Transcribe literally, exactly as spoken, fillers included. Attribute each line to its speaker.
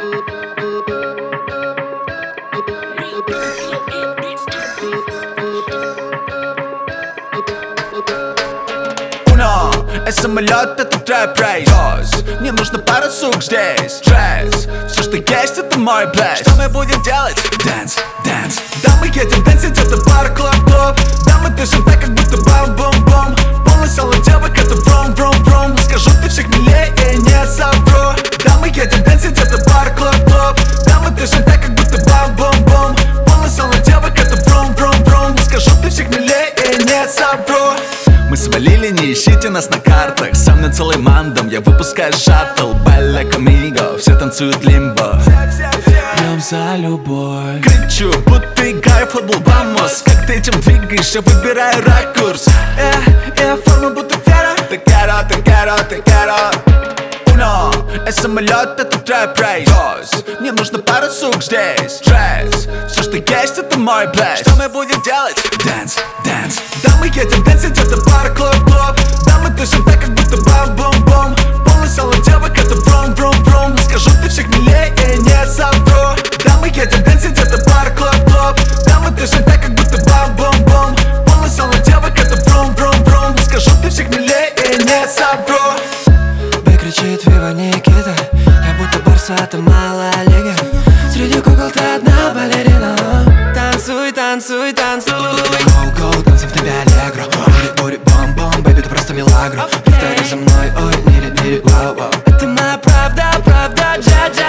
Speaker 1: Это самолет, это трэп-рейс. Мне нужно пара сук здесь. Стресс, все, что есть, это мой плейс. Что мы будем делать? Dance, dance. Да, мы едем дэнсить, это бар, клаб-клаб. Да, мы дышим так, как будто бам-бум-бум. Полный салон девок, это бром-бром-бром. Скажу, ты всех милее, не совру. Да, мы едем дэнсить, это бар, клаб-клаб. Да, мы дышим так, как будто бам-бум-бум. Полный салон девок, это бром-бром-бром. Скажу, ты всех милее, не совру. Мы свалили, не ищите нас на картах. Со мной целый мандом, я выпускаю шаттл. Белла Камиго, все танцуют лимбо. Пьем за любовь. Кричу, будто играю в футбол, vamos. Как ты этим двигаешь, я выбираю ракурс. Э, я форма будто Вера. Te quiero, te quiero, te quiero. Uno, это самолет, это трэп-рейс. Мне нужно пара сук здесь. Стресс, все, что есть, это мой плейс. Что мы будем делать? Dance, dance. Да, мы едем дэнсить, это бар, клаб-клаб. Да, мы дышим так, как будто бам-бум-бум. Полный салон девок, это бром-бром-бром. Скажу, ты всех милее, не совру. Да, мы едем дэнсить, это бар, клаб-клаб. Да, мы дышим так, как будто бам-бум-бум. Полный салон девок, это бром-бром-бром. Скажу, ты всех милее, не совру.
Speaker 2: Кричит Вива Никита. Я будто Барса, это малая лига. Среди кукол ты одна балерина. Танцуй, танцуй, танцуй. Гоу-гоу, танцуй в тебе аллегро. Бури-бури, бом-бом, бэйби, ты просто милагро. Повтори за мной, ой, нири-нири, вау-вау. Это моя правда, правда, джа-джа.